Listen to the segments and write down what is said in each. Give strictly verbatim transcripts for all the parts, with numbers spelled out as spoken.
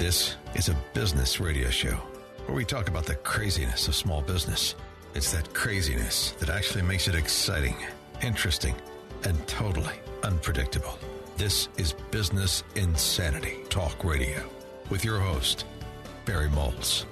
This is a business radio show where we talk about the craziness of small business. It's that craziness that actually makes it exciting, interesting, and totally unpredictable. This is Business Insanity Talk Radio with your host, Barry Moltz.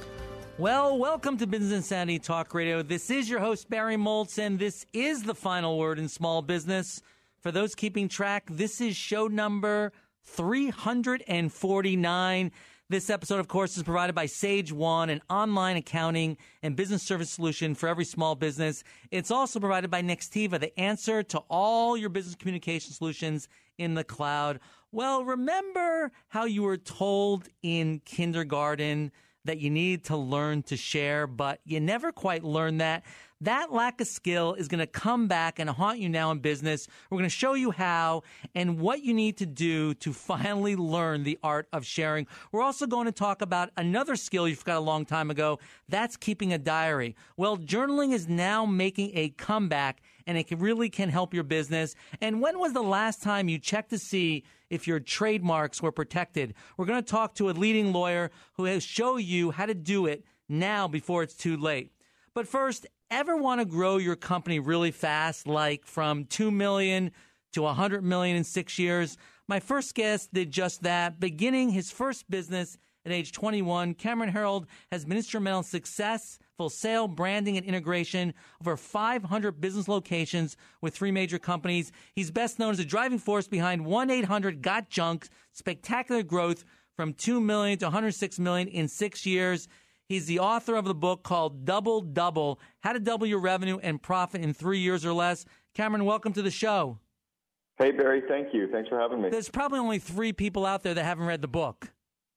Well, welcome to Business Insanity Talk Radio. This is your host, Barry Moltz, and this is the final word in small business. For those keeping track, this is show number three hundred forty-nine. This episode, of course, is provided by Sage One, an online accounting and business service solution for every small business. It's also provided by Nextiva, the answer to all your business communication solutions in the cloud. Well, remember how you were told in kindergarten that you need to learn to share, but you never quite learned that? That lack of skill is going to come back and haunt you now in business. We're going to show you how and what you need to do to finally learn the art of sharing. We're also going to talk about another skill you forgot a long time ago. That's keeping a diary. Well, journaling is now making a comeback, and it can, really can help your business. And when was the last time you checked to see if your trademarks were protected? We're going to talk to a leading lawyer who will show you how to do it now before it's too late. But first, ever want to grow your company really fast, like from two million dollars to one hundred million dollars in six years? My first guest did just that. Beginning his first business at age twenty-one, Cameron Herold has been instrumental in successful sale, branding, and integration over five hundred business locations with three major companies. He's best known as the driving force behind one eight hundred got junk, spectacular growth from two million dollars to one hundred six million dollars in six years. He's the author of the book called Double Double, How to Double Your Revenue and Profit in Three Years or Less. Cameron, welcome to the show. Hey, Barry. Thank you. Thanks for having me. There's probably only three people out there that haven't read the book.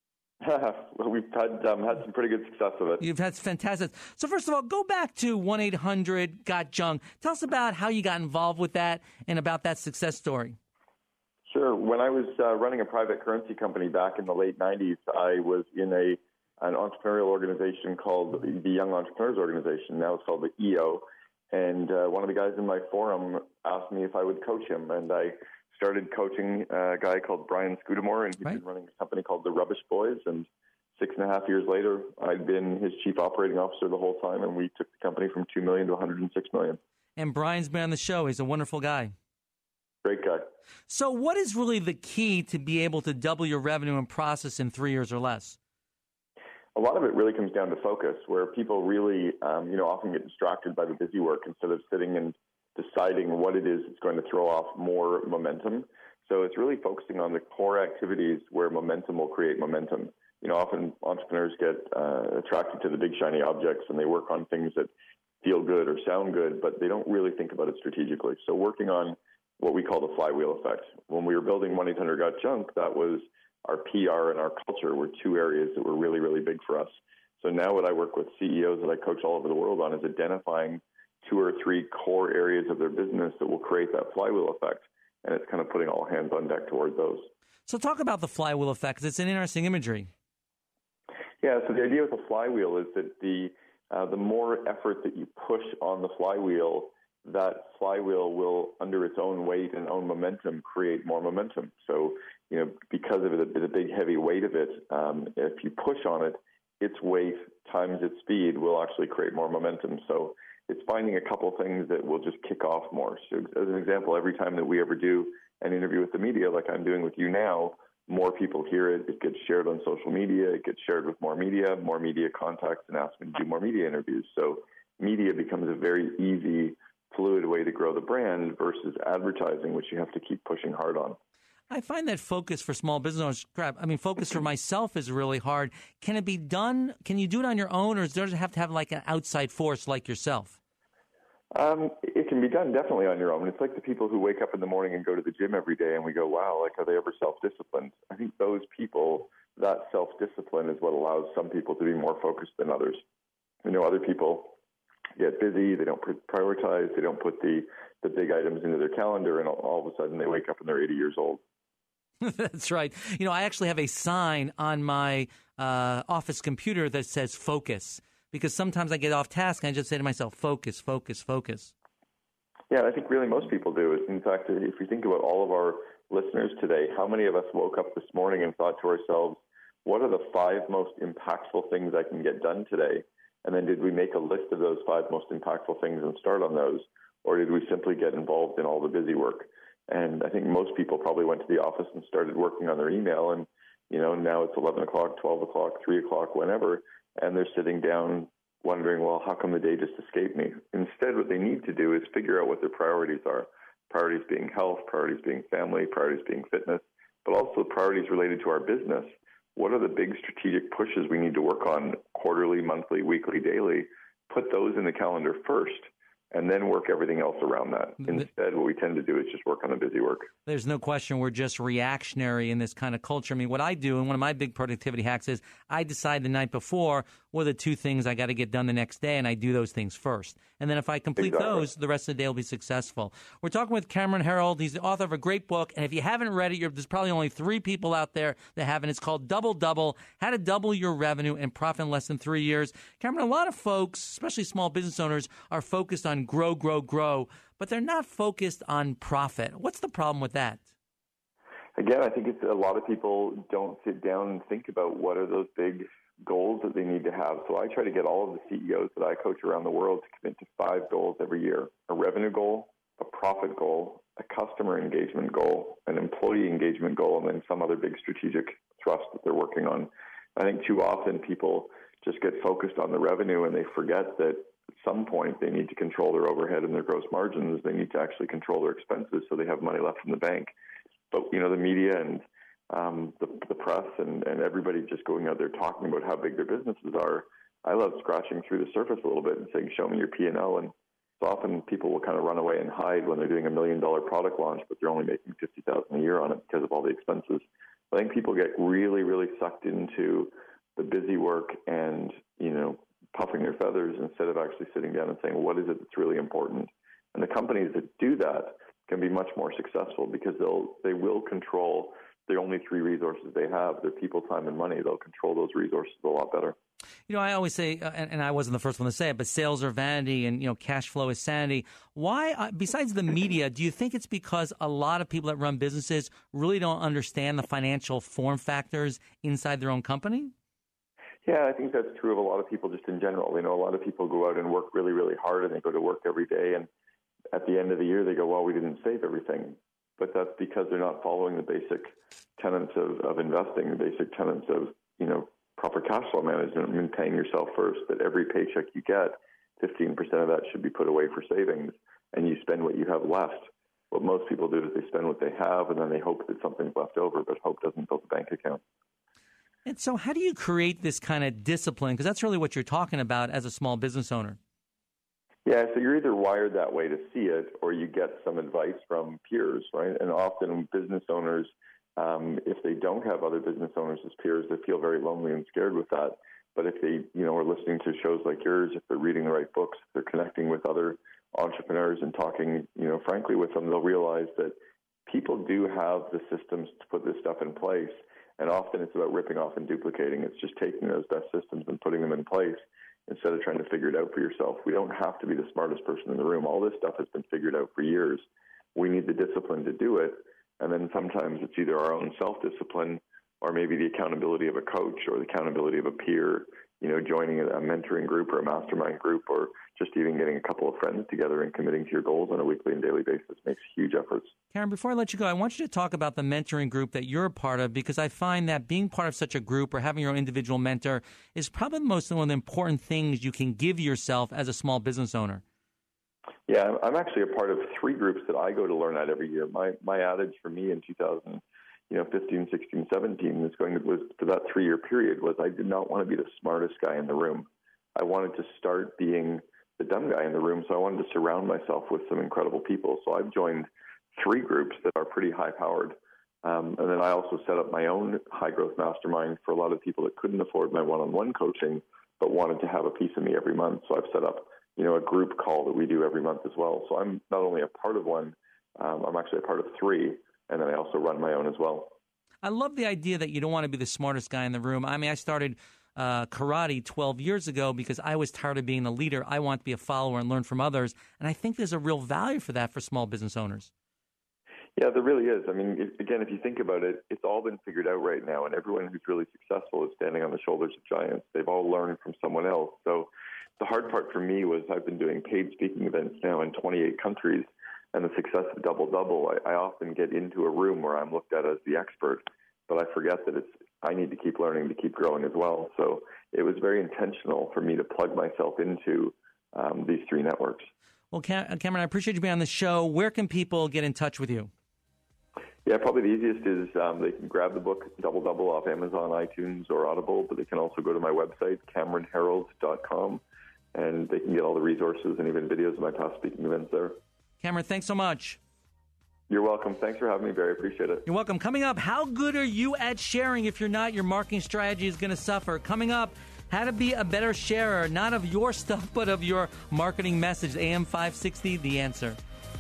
Well, we've had um, had some pretty good success with it. You've had fantastic. So first of all, go back to one eight hundred got junk. Tell us about how you got involved with that and about that success story. Sure. When I was uh, running a private currency company back in the late nineties, I was in a an entrepreneurial organization called the Young Entrepreneurs Organization. Now it's called the E O. And uh, one of the guys in my forum asked me if I would coach him. And I started coaching a guy called Brian Scudamore, and he'd right. been running a company called the Rubbish Boys. And six and a half years later, I'd been his chief operating officer the whole time, and we took the company from two million dollars to one hundred six million dollars. And Brian's been on the show. He's a wonderful guy. Great guy. So what is really the key to be able to double your revenue and process in three years or less? A lot of it really comes down to focus, where people really, um, you know, often get distracted by the busy work instead of sitting and deciding what it is that's going to throw off more momentum. So it's really focusing on the core activities where momentum will create momentum. You know, often entrepreneurs get uh, attracted to the big shiny objects, and they work on things that feel good or sound good, but they don't really think about it strategically. So working on what we call the flywheel effect. When we were building one eight hundred got junk, that was our P R and our culture were two areas that were really, really big for us. So now what I work with C E Os that I coach all over the world on is identifying two or three core areas of their business that will create that flywheel effect. And it's kind of putting all hands on deck toward those. So talk about the flywheel effect, because it's an interesting imagery. Yeah, so the idea with the flywheel is that the uh, the more effort that you push on the flywheel, that flywheel will, under its own weight and own momentum, create more momentum. So, you know, because of it, the big heavy weight of it, um, if you push on it, its weight times its speed will actually create more momentum. So it's finding a couple things that will just kick off more. So as an example, every time that we ever do an interview with the media, like I'm doing with you now, more people hear it, it gets shared on social media, it gets shared with more media, more media contacts and ask me to do more media interviews. So media becomes a very easy, fluid way to grow the brand versus advertising, which you have to keep pushing hard on. I find that focus for small business owners, crap, I mean, focus for myself is really hard. Can it be done? Can you do it on your own, or does it have to have like an outside force like yourself? Um, it can be done definitely on your own. It's like the people who wake up in the morning and go to the gym every day and we go, wow, like, are they ever self-disciplined? I think those people, that self-discipline is what allows some people to be more focused than others. You know, other people get busy, they don't prioritize, they don't put the, the big items into their calendar, and all, all of a sudden they wake up and they're eighty years old. That's right. You know, I actually have a sign on my uh, office computer that says focus, because sometimes I get off task and I just say to myself, focus, focus, focus. Yeah, I think really most people do. In fact, if we think about all of our listeners today, how many of us woke up this morning and thought to ourselves, what are the five most impactful things I can get done today? And then did we make a list of those five most impactful things and start on those? Or did we simply get involved in all the busy work? And I think most people probably went to the office and started working on their email. And, you know, now it's eleven o'clock, twelve o'clock, three o'clock, whenever, and they're sitting down wondering, well, how come the day just escaped me? Instead, what they need to do is figure out what their priorities are. Priorities being health, priorities being family, priorities being fitness, but also priorities related to our business. What are the big strategic pushes we need to work on quarterly, monthly, weekly, daily? Put those in the calendar first, and then work everything else around that. Instead, what we tend to do is just work on the busy work. There's no question we're just reactionary in this kind of culture. I mean, what I do, and one of my big productivity hacks is I decide the night before what are the two things I got to get done the next day, and I do those things first. And then if I complete exactly. those, the rest of the day will be successful. We're talking with Cameron Herold. He's the author of a great book, and if you haven't read it, you're, there's probably only three people out there that haven't. It's called Double Double, How to Double Your Revenue and Profit in Less Than Three Years. Cameron, a lot of folks, especially small business owners, are focused on grow, grow, grow, but they're not focused on profit. What's the problem with that? Again, I think it's a lot of people don't sit down and think about what are those big goals that they need to have. So I try to get all of the C E Os that I coach around the world to commit to five goals every year: a revenue goal, a profit goal, a customer engagement goal, an employee engagement goal, and then some other big strategic thrust that they're working on. I think too often people just get focused on the revenue and they forget that at some point they need to control their overhead and their gross margins. They need to actually control their expenses so they have money left in the bank. But, you know, the media and um, the, the press and, and everybody just going out there talking about how big their businesses are, I love scratching through the surface a little bit and saying, show me your P and L. And so often people will kind of run away and hide when they're doing a million dollar product launch, but they're only making fifty thousand dollars a year on it because of all the expenses. I think people get really, really sucked into the busy work and, you know, puffing their feathers instead of actually sitting down and saying, what is it that's really important? And the companies that do that can be much more successful because they'll they will control the only three resources they have: their people, time, and money. They'll control those resources a lot better. You know, I always say, uh, and, and I wasn't the first one to say it, but sales are vanity and, you know, cash flow is sanity. Why, uh, besides the media, do you think it's because a lot of people that run businesses really don't understand the financial form factors inside their own company? Yeah, I think that's true of a lot of people just in general. You know, a lot of people go out and work really, really hard and they go to work every day, and at the end of the year, they go, well, we didn't save everything. But that's because they're not following the basic tenets of, of investing, the basic tenets of, you know, proper cash flow management and paying yourself first, that every paycheck you get, fifteen percent of that should be put away for savings, and you spend what you have left. What most people do is they spend what they have, and then they hope that something's left over, but hope doesn't build a bank account. And so how do you create this kind of discipline? Because that's really what you're talking about as a small business owner. Yeah, so you're either wired that way to see it, or you get some advice from peers, right? And often business owners, um, if they don't have other business owners as peers, they feel very lonely and scared with that. But if they, you know, are listening to shows like yours, if they're reading the right books, if they're connecting with other entrepreneurs and talking, you know, frankly with them, they'll realize that people do have the systems to put this stuff in place. And often it's about ripping off and duplicating. It's just taking those best systems and putting them in place instead of trying to figure it out for yourself. We don't have to be the smartest person in the room. All this stuff has been figured out for years. We need the discipline to do it. And then sometimes it's either our own self-discipline or maybe the accountability of a coach or the accountability of a peer, you know, joining a mentoring group or a mastermind group, or just even getting a couple of friends together and committing to your goals on a weekly and daily basis makes huge efforts. Karen, before I let you go, I want you to talk about the mentoring group that you're a part of, because I find that being part of such a group or having your own individual mentor is probably the most one of the important things you can give yourself as a small business owner. Yeah, I'm actually a part of three groups that I go to learn at every year. My my adage for me in two thousand, you know, fifteen, sixteen, seventeen is going to was for that three year period was I did not want to be the smartest guy in the room. I wanted to start being the dumb guy in the room, so I wanted to surround myself with some incredible people. So I've joined three groups that are pretty high powered. Um, and then I also set up my own high growth mastermind for a lot of people that couldn't afford my one-on-one coaching, but wanted to have a piece of me every month. So I've set up, you know, a group call that we do every month as well. So I'm not only a part of one, um, I'm actually a part of three, and then I also run my own as well. I love the idea that you don't want to be the smartest guy in the room. I mean, I started uh, karate twelve years ago because I was tired of being the leader. I want to be a follower and learn from others. And I think there's a real value for that for small business owners. Yeah, there really is. I mean, if, again, if you think about it, it's all been figured out right now, and everyone who's really successful is standing on the shoulders of giants. They've all learned from someone else. So the hard part for me was I've been doing paid speaking events now in twenty-eight countries, and the success of Double Double, I, I often get into a room where I'm looked at as the expert, but I forget that it's I need to keep learning to keep growing as well. So it was very intentional for me to plug myself into um, these three networks. Well, Cameron, I appreciate you being on the show. Where can people get in touch with you? Yeah, probably the easiest is um, they can grab the book Double Double off Amazon, iTunes, or Audible, but they can also go to my website, cameron herold dot com, and they can get all the resources and even videos of my past speaking events there. Cameron, thanks so much. You're welcome. Thanks for having me, Barry. Appreciate it. You're welcome. Coming up, how good are you at sharing? If you're not, your marketing strategy is going to suffer. Coming up, how to be a better sharer, not of your stuff, but of your marketing message. A M five sixty, The Answer.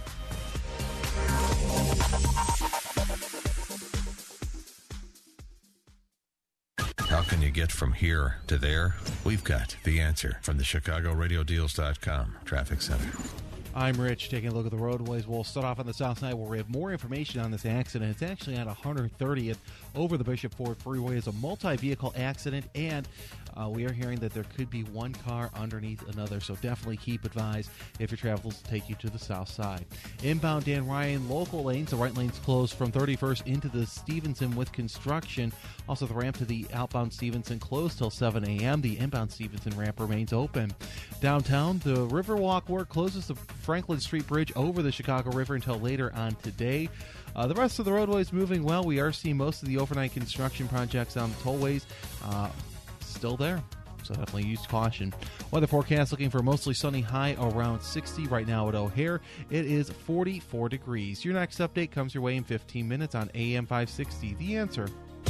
How can you get from here to there? We've got the answer from the Chicago Radio Deals dot com Traffic Center. I'm Rich, taking a look at the roadways. We'll start off on the south side where we have more information on this accident. It's actually on one hundred thirtieth over the Bishop Ford Freeway. It's a multi-vehicle accident, and uh, we are hearing that there could be one car underneath another, so definitely keep advised if your travels take you to the south side. Inbound Dan Ryan, local lanes, the right lane's closed from thirty-first into the Stevenson with construction. Also, the ramp to the outbound Stevenson closed till seven a.m. The inbound Stevenson ramp remains open. Downtown, the Riverwalk work closes the Franklin Street Bridge over the Chicago River until later on today. Uh, the rest of the roadway is moving well. We are seeing most of the overnight construction projects on the tollways uh, still there, so definitely use caution. Weather forecast looking for mostly sunny, high around sixty right now at O'Hare. It is forty-four degrees. Your next update comes your way in fifteen minutes on A M five sixty. The Answer.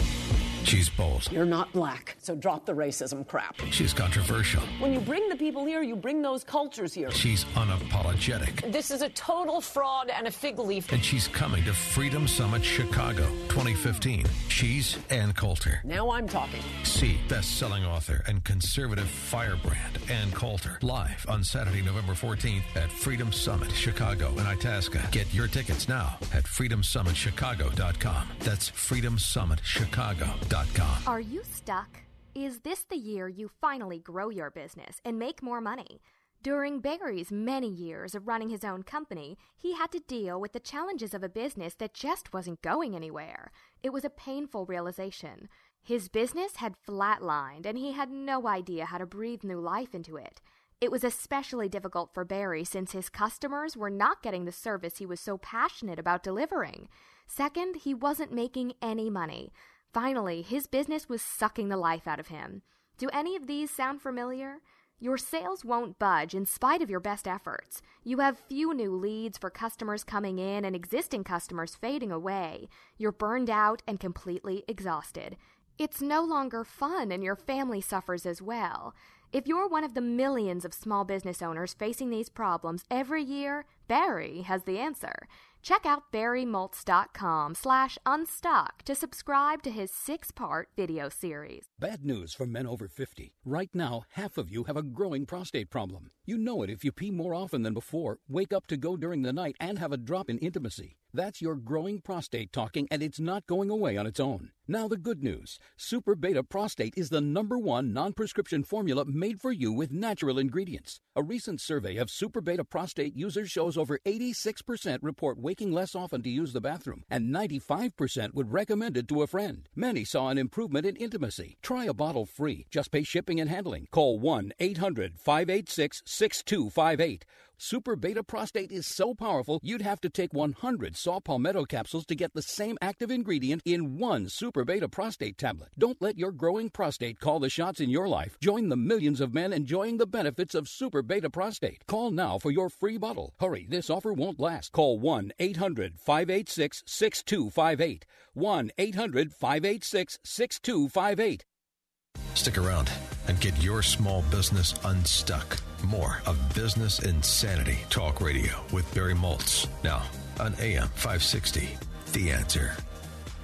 She's bold. You're not black, so drop the racism crap. She's controversial. When you bring the people here, you bring those cultures here. She's unapologetic. This is a total fraud and a fig leaf. And she's coming to Freedom Summit Chicago twenty fifteen. She's Ann Coulter. Now I'm talking. See best-selling author and conservative firebrand Ann Coulter live on Saturday, November fourteenth at Freedom Summit Chicago in Itasca. Get your tickets now at freedom summit chicago dot com. That's freedom summit chicago dot com. Are you stuck? Is this the year you finally grow your business and make more money? During Barry's many years of running his own company, he had to deal with the challenges of a business that just wasn't going anywhere. It was a painful realization. His business had flatlined, and he had no idea how to breathe new life into it. It was especially difficult for Barry since his customers were not getting the service he was so passionate about delivering. Second, he wasn't making any money. Finally, his business was sucking the life out of him. Do any of these sound familiar? Your sales won't budge in spite of your best efforts. You have few new leads for customers coming in and existing customers fading away. You're burned out and completely exhausted. It's no longer fun, and your family suffers as well. If you're one of the millions of small business owners facing these problems every year, Barry has the answer. Check out barry moltz dot com slash unstuck to subscribe to his six-part video series. Bad news for men over fifty. Right now, half of you have a growing prostate problem. You know it if you pee more often than before, wake up to go during the night, and have a drop in intimacy. That's your growing prostate talking, and it's not going away on its own. Now the good news. Super Beta Prostate is the number one non-prescription formula made for you with natural ingredients. A recent survey of Super Beta Prostate users shows over eighty-six percent report waking less often to use the bathroom, and ninety-five percent would recommend it to a friend. Many saw an improvement in intimacy. Try a bottle free. Just pay shipping and handling. Call one eight hundred five eight six six two five eight. Super Beta Prostate is so powerful, you'd have to take one hundred saw palmetto capsules to get the same active ingredient in one Super Beta Prostate tablet. Don't let your growing prostate call the shots in your life. Join the millions of men enjoying the benefits of Super Beta Prostate. Call now for your free bottle. Hurry, this offer won't last. Call one eight hundred five eight six six two five eight. one eight hundred five eight six six two five eight. Stick around and get your small business unstuck. More of Business Insanity Talk Radio with Barry Moltz. Now on A M five sixty, The Answer.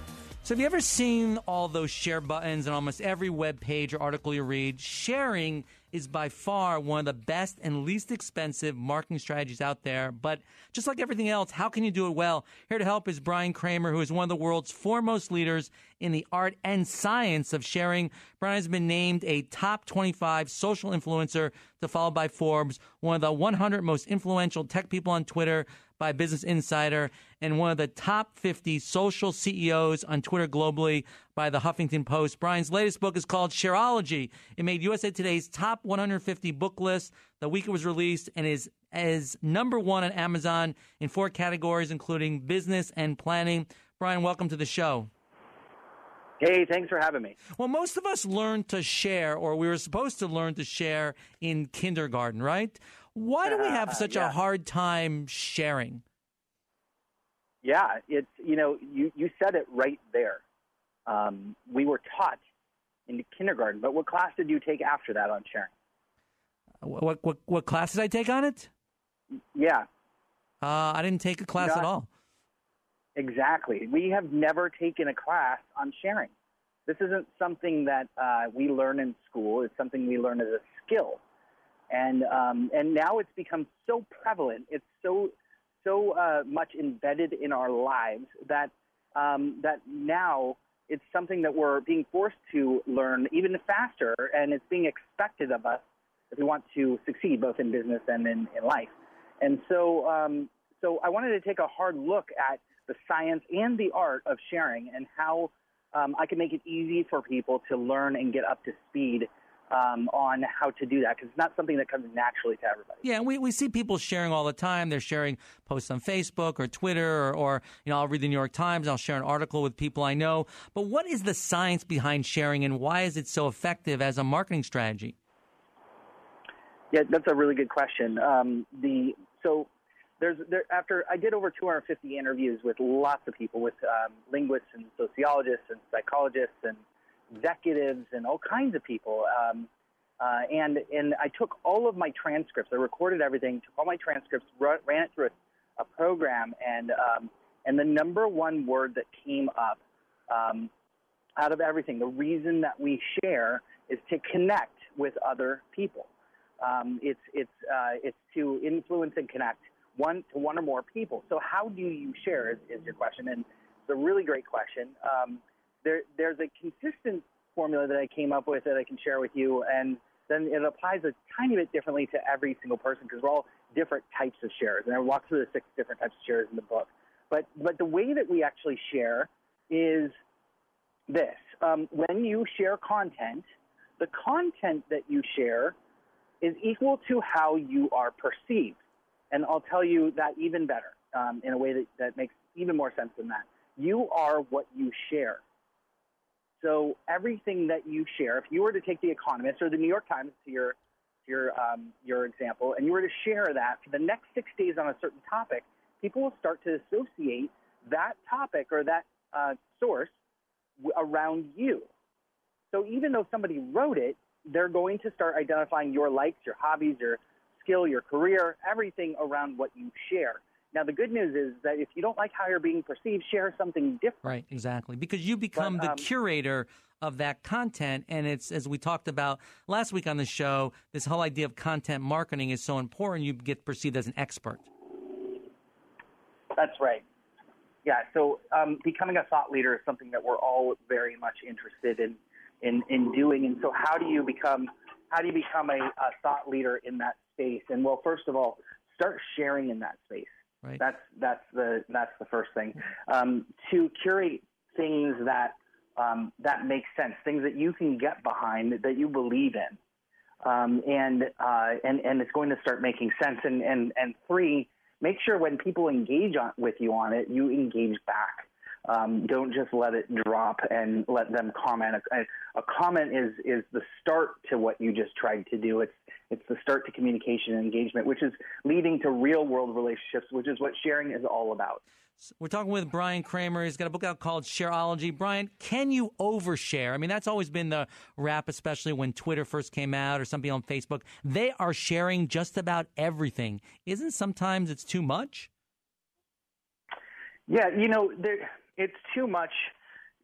So have you ever seen all those share buttons on almost every web page or article you read? Sharing is by far one of the best and least expensive marketing strategies out there. But just like everything else, how can you do it well? Here to help is Brian Kramer, who is one of the world's foremost leaders in the art and science of sharing. Brian has been named a top twenty-five social influencer to follow by Forbes, one of the one hundred most influential tech people on Twitter by Business Insider, and one of the top fifty social C E Os on Twitter globally by the Huffington Post. Brian's latest book is called Shareology. It made U S A Today's top one hundred fifty book list the week it was released and is as number one on Amazon in four categories, including business and planning. Brian, welcome to the show. Hey, thanks for having me. Well, most of us learned to share, or we were supposed to learn to share in kindergarten, right? Why do we have such uh, yeah. a hard time sharing? Yeah, it's, you know, you, you said it right there. Um, we were taught in kindergarten, but what class did you take after that on sharing? What what, what class did I take on it? Yeah. Uh, I didn't take a class Not, at all. Exactly. We have never taken a class on sharing. This isn't something that uh, we learn in school. It's something we learn as a skill. And um, and now it's become so prevalent. It's so so uh, much embedded in our lives that um, that now it's something that we're being forced to learn even faster, and it's being expected of us if we want to succeed both in business and in, in life. And so um, so I wanted to take a hard look at the science and the art of sharing and how um, I can make it easy for people to learn and get up to speed Um, on how to do that, because it's not something that comes naturally to everybody. Yeah, and we, we see people sharing all the time. They're sharing posts on Facebook or Twitter, or, or you know, I'll read the New York Times. I'll share an article with people I know. But what is the science behind sharing, and why is it so effective as a marketing strategy? Yeah, that's a really good question. Um, the so there's there, after I did over two hundred fifty interviews with lots of people, with um, linguists and sociologists and psychologists and executives and all kinds of people. Um, uh, and, and I took all of my transcripts. I recorded everything, took all my transcripts, ran, ran it through a, a program, and, um, and the number one word that came up um, out of everything, the reason that we share is to connect with other people. Um, it's, it's, uh, it's to influence and connect one to one or more people. So how do you share is, is your question, and it's a really great question. Um, There, there's a consistent formula that I came up with that I can share with you, and then it applies a tiny bit differently to every single person because we're all different types of shares. And I walk through the six different types of shares in the book. But but the way that we actually share is this. Um, when you share content, the content that you share is equal to how you are perceived. And I'll tell you that even better um, in a way that, that makes even more sense than that. You are what you share. So everything that you share, if you were to take The Economist or the New York Times to your your um, your example, and you were to share that for the next six days on a certain topic, people will start to associate that topic or that uh, source w- around you. So even though somebody wrote it, they're going to start identifying your likes, your hobbies, your skill, your career, everything around what you share. Now, the good news is that if you don't like how you're being perceived, share something different. Right, exactly. Because you become but, um, the curator of that content. And it's, as we talked about last week on the show, this whole idea of content marketing is so important. You get perceived as an expert. That's right. Yeah, so um, becoming a thought leader is something that we're all very much interested in, in, in doing. And so how do you become how do you become a, a thought leader in that space? And, well, first of all, start sharing in that space. Right. That's that's the that's the first thing. Um, to curate things that um, that make sense, things that you can get behind, that you believe in, um, and uh, and and it's going to start making sense. And and and three, make sure when people engage on, with you on it, you engage back. Um, don't just let it drop and let them comment. A, a comment is is the start to what you just tried to do. It's it's the start to communication and engagement, which is leading to real world relationships, which is what sharing is all about. We're talking with Brian Kramer. He's got a book out called Shareology. Brian, can you overshare? I mean, that's always been the rap, especially when Twitter first came out or something on Facebook. They are sharing just about everything. Isn't sometimes it's too much? Yeah, you know, there, it's too much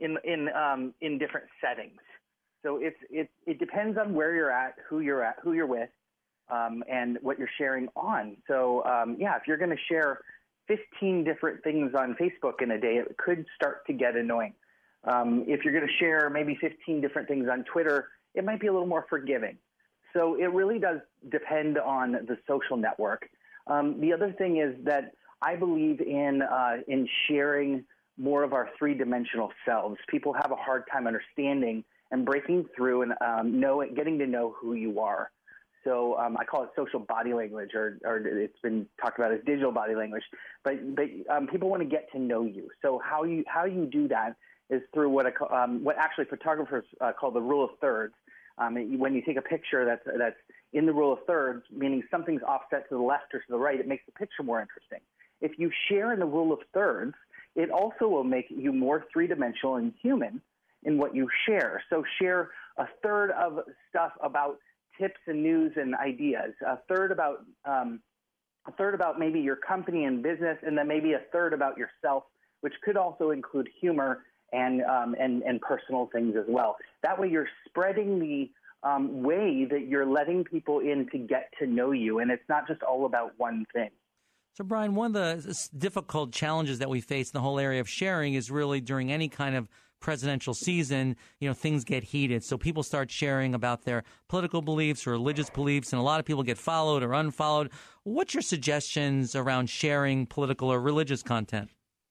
in in um, in different settings. So it's it it depends on where you're at, who you're at, who you're with, um, and what you're sharing on. So um, yeah, if you're going to share fifteen different things on Facebook in a day, it could start to get annoying. Um, if you're going to share maybe fifteen different things on Twitter, it might be a little more forgiving. So it really does depend on the social network. Um, the other thing is that I believe in uh, in sharing more of our three-dimensional selves. People have a hard time understanding and breaking through and um, know, getting to know who you are. So um, I call it social body language, or, or it's been talked about as digital body language. But, but um, people want to get to know you. So how you how you do that is through what I call, um, what actually photographers uh, call the rule of thirds. Um, when you take a picture that's that's in the rule of thirds, meaning something's offset to the left or to the right, it makes the picture more interesting. If you share in the rule of thirds, it also will make you more three-dimensional and human in what you share. So share a third of stuff about tips and news and ideas, a third about um, a third about maybe your company and business, and then maybe a third about yourself, which could also include humor and um, and and personal things as well. That way, you're spreading the um, way that you're letting people in to get to know you, and it's not just all about one thing. So, Brian, one of the difficult challenges that we face in the whole area of sharing is really during any kind of presidential season, you know, things get heated. So people start sharing about their political beliefs or religious beliefs, and a lot of people get followed or unfollowed. What's your suggestions around sharing political or religious content?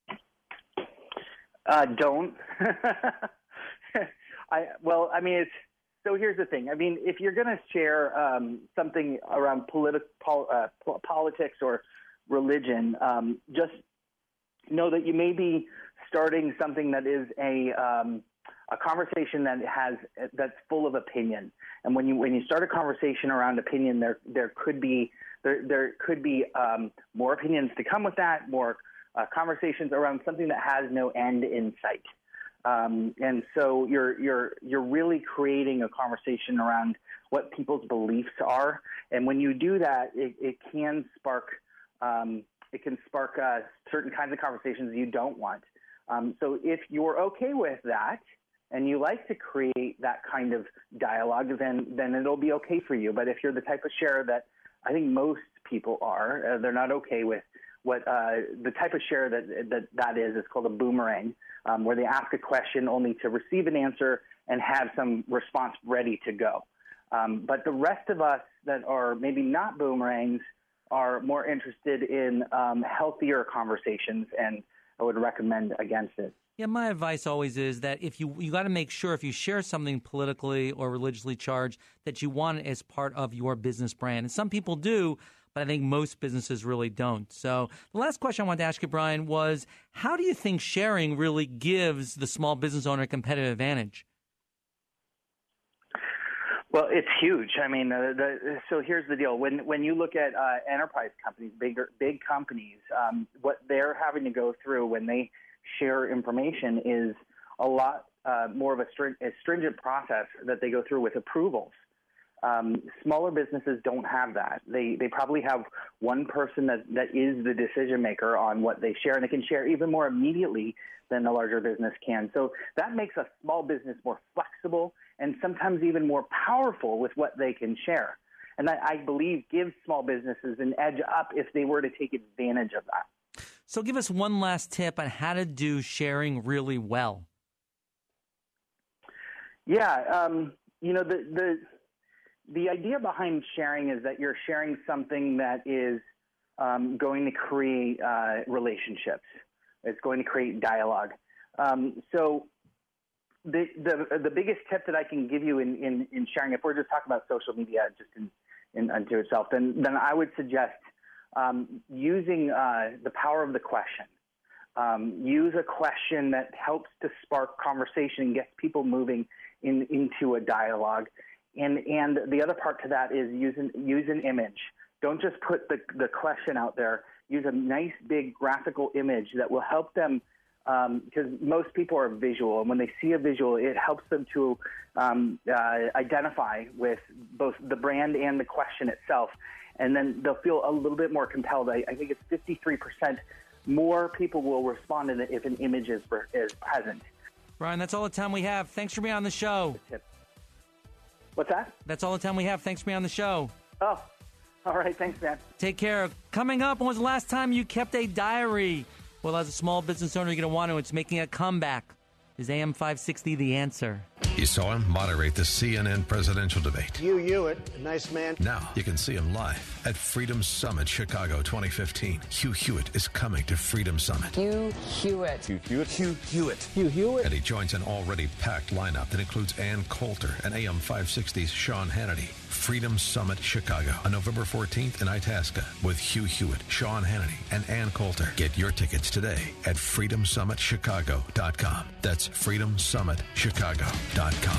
Uh, don't. I well, I mean, it's so. Here's the thing. I mean, if you're going to share um, something around politi- pol- uh, politics or religion, um, just know that you may be starting something that is a um, a conversation that has that's full of opinion. And when you when you start a conversation around opinion, there there could be there there could be um, more opinions to come with that, more uh, conversations around something that has no end in sight. Um, and so you're you're you're really creating a conversation around what people's beliefs are. And when you do that, it, it can spark um, it can spark uh, certain kinds of conversations you don't want. Um, so if you're okay with that and you like to create that kind of dialogue, then then it'll be okay for you. But if you're the type of sharer that I think most people are, uh, they're not okay with what uh, the type of share that that, that is, is called a boomerang, um, where they ask a question only to receive an answer and have some response ready to go. Um, but the rest of us that are maybe not boomerangs are more interested in um, healthier conversations, and I would recommend against it. Yeah, my advice always is that if you you got to make sure if you share something politically or religiously charged that you want it as part of your business brand. And some people do, but I think most businesses really don't. So the last question I wanted to ask you, Brian, was how do you think sharing really gives the small business owner a competitive advantage? Well, it's huge. I mean, uh, the, so here's the deal. When when you look at uh, enterprise companies, bigger big companies, um, what they're having to go through when they share information is a lot uh, more of a, string, a stringent process that they go through with approvals. Um, smaller businesses don't have that. They they probably have one person that, that is the decision maker on what they share, and they can share even more immediately than a larger business can. So that makes a small business more flexible and sometimes even more powerful with what they can share. And that, I believe, gives small businesses an edge up if they were to take advantage of that. So give us one last tip on how to do sharing really well. Yeah, um, you know, the, the the idea behind sharing is that you're sharing something that is um, going to create uh, relationships. It's going to create dialogue. Um, so the, the the biggest tip that I can give you in, in, in sharing, if we're just talking about social media just in, in unto itself, then then I would suggest um, using uh, the power of the question. Um, use a question that helps to spark conversation and gets people moving in, into a dialogue. And and the other part to that is use an, use an image. Don't just put the, the question out there. Use a nice big graphical image that will help them, um, because most people are visual. And when they see a visual, it helps them to um, uh, identify with both the brand and the question itself. And then they'll feel a little bit more compelled. I, I think it's fifty-three percent more people will respond if an image is, is present. Brian, that's all the time we have. Thanks for being on the show. What's that? That's all the time we have. Thanks for being on the show. Oh, all right. Thanks, man. Take care. Coming up, when was the last time you kept a diary? Well, as a small business owner, you're going to want to. It's making a comeback. Is A M five sixty the answer? You saw him moderate the C N N presidential debate. Hugh Hewitt, a nice man. Now you can see him live at Freedom Summit Chicago twenty fifteen. Hugh Hewitt is coming to Freedom Summit. Hugh Hewitt. Hugh Hewitt. Hugh Hewitt. Hugh Hewitt. And he joins an already packed lineup that includes Ann Coulter and A M five sixty's Sean Hannity. Freedom Summit Chicago on November fourteenth in Itasca with Hugh Hewitt, Sean Hannity, and Ann Coulter. Get your tickets today at freedom summit chicago dot com. That's freedom summit chicago dot com.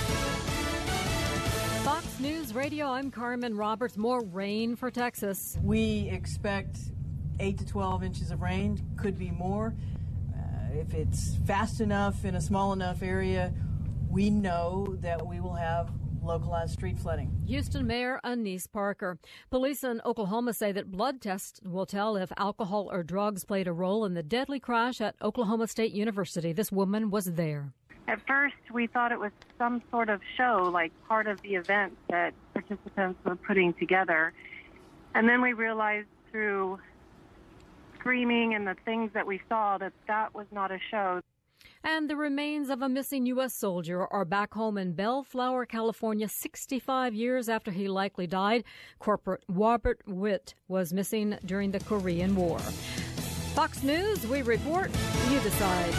Fox News Radio, I'm Carmen Roberts. More rain for Texas. We expect eight to twelve inches of rain, could be more. Uh, if it's fast enough in a small enough area, we know that we will have localized street flooding. Houston Mayor Annise Parker. Police in Oklahoma say that blood tests will tell if alcohol or drugs played a role in the deadly crash at Oklahoma State University. This woman was there. At first, we thought it was some sort of show, like part of the event that participants were putting together. And then we realized through screaming and the things that we saw that that was not a show. And the remains of a missing U S soldier are back home in Bellflower, California, sixty-five years after he likely died. Corporal Robert Witt was missing during the Korean War. Fox News, we report, you decide.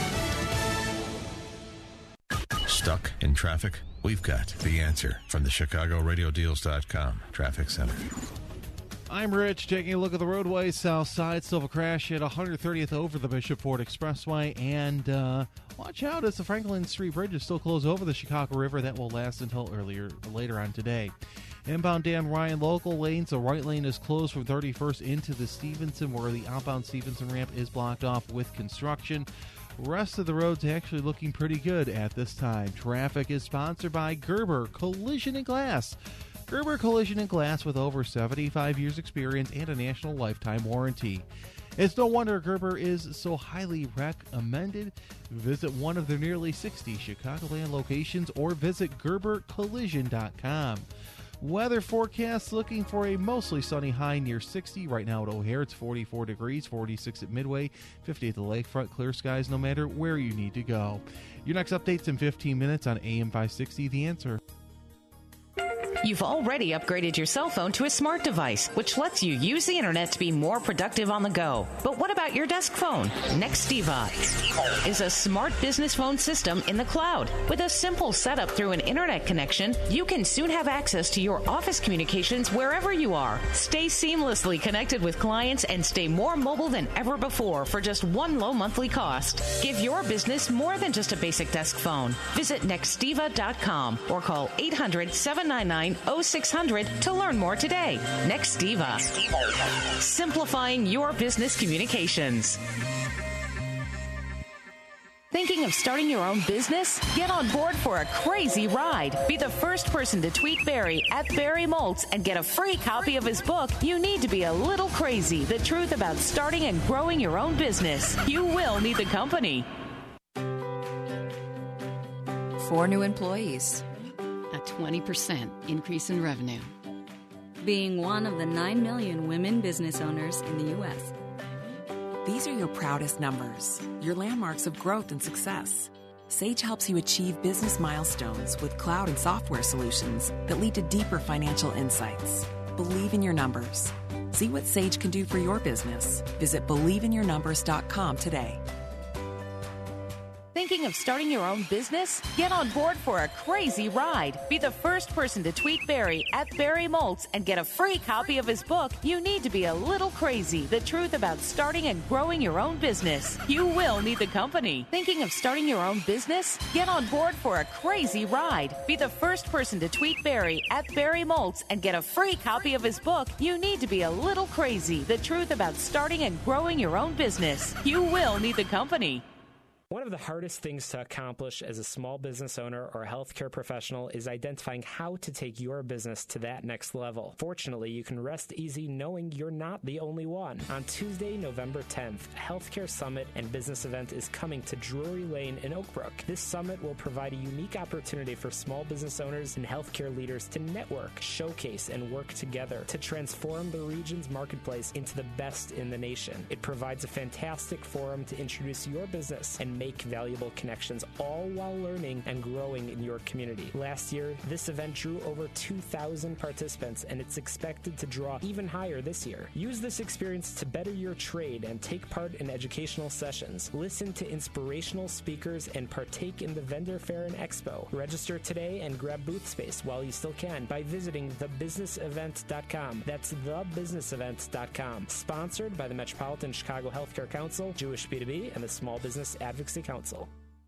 Stuck in traffic? We've got the answer from the Chicago Radio Deals dot com Traffic Center. I'm Rich, taking a look at the roadway south side. Still a crash at one hundred thirtieth over the Bishop Ford Expressway. And uh, watch out as the Franklin Street Bridge is still closed over the Chicago River. That will last until earlier later on today. Inbound Dan Ryan local lanes. The right lane is closed from thirty-first into the Stevenson, where the outbound Stevenson ramp is blocked off with construction. Rest of the road's actually looking pretty good at this time. Traffic is sponsored by Gerber Collision and Glass. Gerber Collision and Glass with over seventy-five years experience and a national lifetime warranty. It's no wonder Gerber is so highly recommended. Visit one of their nearly sixty Chicagoland locations or visit gerber collision dot com. Weather forecast looking for a mostly sunny high near sixty. Right now at O'Hare, it's forty-four degrees, forty-six at Midway, fifty at the lakefront. Clear skies no matter where you need to go. Your next update's in fifteen minutes on A M five sixty, The Answer. You've already upgraded your cell phone to a smart device, which lets you use the internet to be more productive on the go. But what about your desk phone? Nextiva is a smart business phone system in the cloud. With a simple setup through an internet connection, you can soon have access to your office communications wherever you are. Stay seamlessly connected with clients and stay more mobile than ever before for just one low monthly cost. Give your business more than just a basic desk phone. Visit nextiva dot com or call eight hundred, seven nine nine, oh six hundred to learn more today. Nextiva. Simplifying your business communications. Thinking of starting your own business? Get on board for a crazy ride. Be the first person to tweet Barry at Barry Moltz and get a free copy of his book, You Need to Be a Little Crazy, The Truth About Starting and Growing Your Own Business. You will need the company. Four new employees. A twenty percent increase in revenue. Being one of the nine million women business owners in the U S These are your proudest numbers, your landmarks of growth and success. Sage helps you achieve business milestones with cloud and software solutions that lead to deeper financial insights. Believe in your numbers. See what Sage can do for your business. Visit believe in your numbers dot com today. Thinking of starting your own business? Get on board for a crazy ride. Be the first person to tweet Barry at Barry Moltz and get a free copy of his book, You Need to Be a Little Crazy, The Truth About Starting and Growing Your Own Business. You will need the company. Thinking of starting your own business? Get on board for a crazy ride. Be the first person to tweet Barry at Barry Moltz and get a free copy of his book, You Need to Be a Little Crazy, The Truth About Starting and Growing Your Own Business. You will need the company. One of the hardest things to accomplish as a small business owner or a healthcare professional is identifying how to take your business to that next level. Fortunately, you can rest easy knowing you're not the only one. On Tuesday, November tenth, a healthcare summit and business event is coming to Drury Lane in Oak Brook. This summit will provide a unique opportunity for small business owners and healthcare leaders to network, showcase, and work together to transform the region's marketplace into the best in the nation. It provides a fantastic forum to introduce your business and make valuable connections, all while learning and growing in your community. Last year, this event drew over two thousand participants, and it's expected to draw even higher this year. Use this experience to better your trade and take part in educational sessions. Listen to inspirational speakers and partake in the vendor fair and expo. Register today and grab booth space while you still can by visiting the business event dot com. That's the business event dot com. Sponsored by the Metropolitan Chicago Healthcare Council, Jewish B two B, and the Small Business Advocacy Council.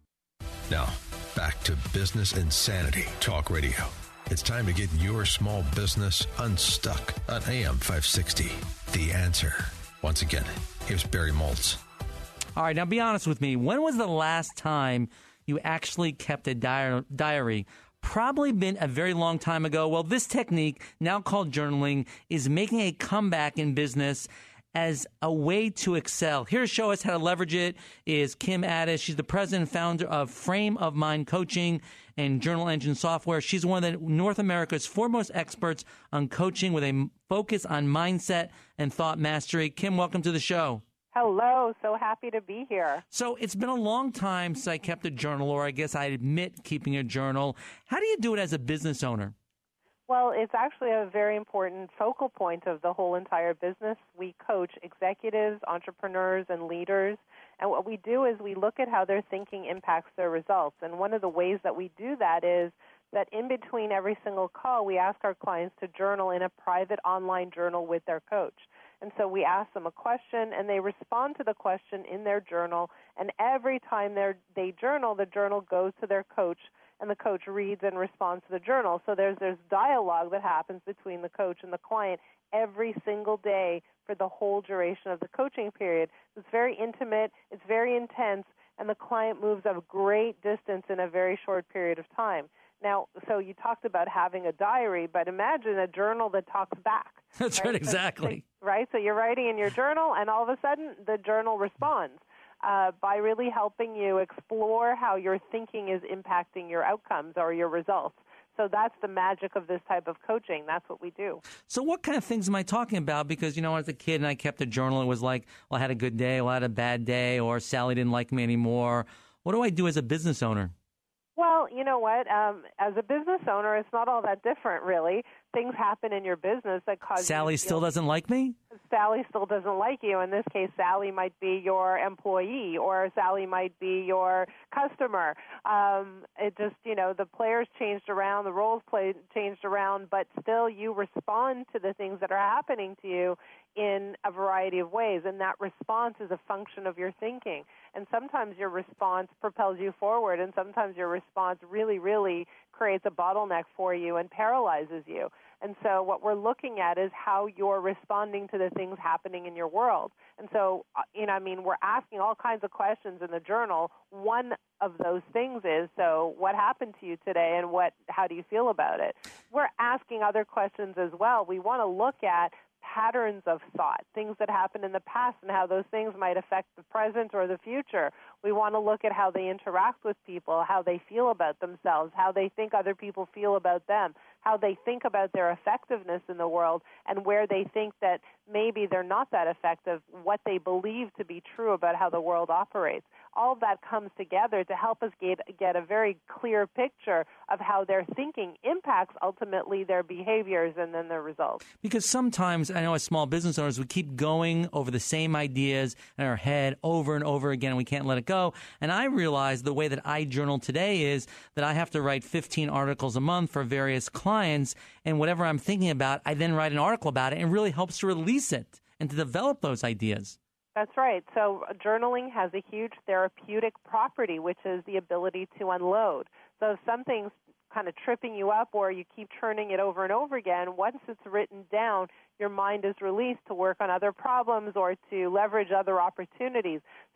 Now, back to Business Insanity Talk Radio. It's time to get your small business unstuck on A M five sixty. The Answer. Once again, here's Barry Moltz. All right, now be honest with me. When was the last time you actually kept a di- diary? Probably been a very long time ago. Well, this technique, now called journaling, is making a comeback in business as a way to excel. Here to show us how to leverage it is Kim Addis. She's the president and founder of Frame of Mind Coaching and Journal Engine Software. She's one of the North America's foremost experts on coaching with a focus on mindset and thought mastery. Kim, welcome to the show. Hello. So happy to be here. So it's been a long time since I kept a journal, or I guess I admit keeping a journal. How do you do it as a business owner? Well, it's actually a very important focal point of the whole entire business. We coach executives, entrepreneurs, and leaders. And what we do is we look at how their thinking impacts their results. And one of the ways that we do that is that in between every single call, we ask our clients to journal in a private online journal with their coach. And so we ask them a question, and they respond to the question in their journal. And every time they journal, the journal goes to their coach, and the coach reads and responds to the journal. So there's there's dialogue that happens between the coach and the client every single day for the whole duration of the coaching period. It's very intimate, it's very intense, and the client moves a great distance in a very short period of time. Now, so you talked about having a diary, but imagine a journal that talks back. That's right, right exactly. So, right? So you're writing in your journal, and all of a sudden the journal responds. Uh, by really helping you explore how your thinking is impacting your outcomes or your results. So that's the magic of this type of coaching. That's what we do. So what kind of things am I talking about? Because, you know, as a kid and I kept a journal, it was like, well, I had a good day, well, I had a bad day, or Sally didn't like me anymore. What do I do as a business owner? Well, you know what? Um, as a business owner, it's not all that different, really. Things happen in your business that cause Sally you to still feel- doesn't like me? Sally still doesn't like you. In this case, Sally might be your employee, or Sally might be your customer. Um, it just, you know, the players changed around, the roles played changed around, but still you respond to the things that are happening to you in a variety of ways, and that response is a function of your thinking. And sometimes your response propels you forward, and sometimes your response really, really creates a bottleneck for you and paralyzes you. And so what we're looking at is how you're responding to the things happening in your world. And so, you know, I mean, we're asking all kinds of questions in the journal. One of those things is, so what happened to you today, and what? How do you feel about it? We're asking other questions as well. We want to look at patterns of thought, things that happened in the past and how those things might affect the present or the future. We want to look at how they interact with people, how they feel about themselves, how they think other people feel about them, how they think about their effectiveness in the world, and where they think that maybe they're not that effective, what they believe to be true about how the world operates. All of that comes together to help us get, get a very clear picture of how their thinking impacts ultimately their behaviors and then their results. Because sometimes, I know as small business owners, we keep going over the same ideas in our head over and over again, and we can't let it go. And I realize the way that I journal today is that I have to write fifteen articles a month for various clients, and whatever I'm thinking about, I then write an article about it, and it really helps to release it and to develop those ideas. That's right. So journaling has a huge therapeutic property, which is the ability to unload. So if something's kind of tripping you up or you keep turning it over and over again, once it's written down, your mind is released to work on other problems or to leverage other opportunities.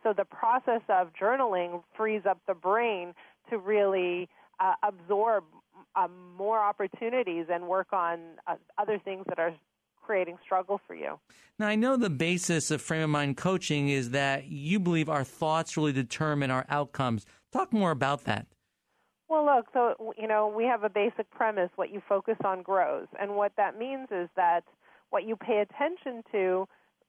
So the process of journaling frees up the brain to really uh, absorb uh, more opportunities and work on uh, other things that are creating struggle for you. Now, I know the basis of frame of mind coaching is that you believe our thoughts really determine our outcomes. Talk more about that. Well, look, so, you know, we have a basic premise, what you focus on grows. And what that means is that what you pay attention to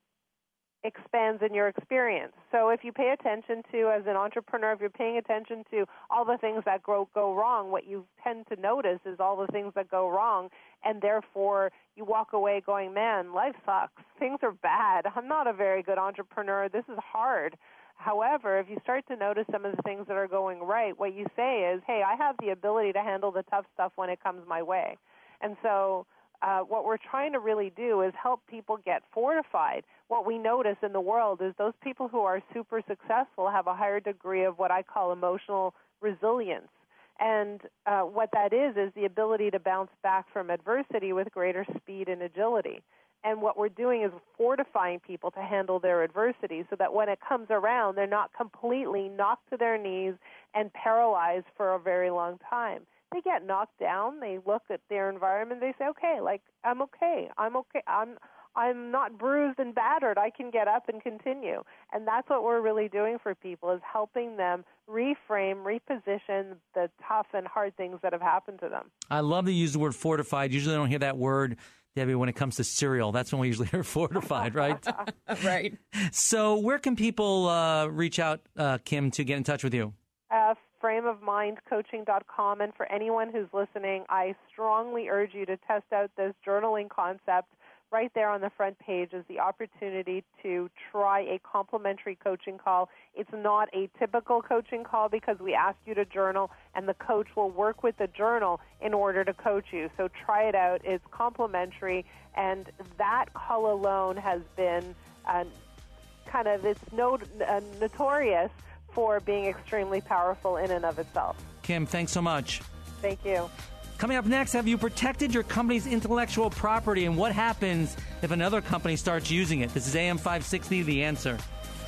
expands in your experience. So if you pay attention to, as an entrepreneur, if you're paying attention to all the things that go, go wrong, what you tend to notice is all the things that go wrong, and therefore you walk away going, man, life sucks. Things are bad. I'm not a very good entrepreneur. This is hard. However, if you start to notice some of the things that are going right, what you say is, hey, I have the ability to handle the tough stuff when it comes my way. And so Uh, what we're trying to really do is help people get fortified. What we notice in the world is those people who are super successful have a higher degree of what I call emotional resilience. And uh, what that is is the ability to bounce back from adversity with greater speed and agility. And what we're doing is fortifying people to handle their adversity so that when it comes around, they're not completely knocked to their knees and paralyzed for a very long time. They get knocked down, they look at their environment, they say, okay, like, I'm okay, I'm okay, I'm I'm not bruised and battered, I can get up and continue. And that's what we're really doing for people, is helping them reframe, reposition the tough and hard things that have happened to them. I love to use the word fortified. Usually I don't hear that word, Debbie, when it comes to cereal. That's when we usually hear fortified, right? Right. So where can people uh, reach out, uh, Kim, to get in touch with you? Uh, frame of mind coaching dot com. And for anyone who's listening, I strongly urge you to test out this journaling concept. Right there on the front page is the opportunity to try a complimentary coaching call. It's not a typical coaching call because we ask you to journal, and the coach will work with the journal in order to coach you. So try it out. It's complimentary, and that call alone has been uh, kind of, it's no, uh, notorious for being extremely powerful in and of itself. Kim, thanks so much. Thank you. Coming up next, have you protected your company's intellectual property, and what happens if another company starts using it? This is A M five sixty, The Answer.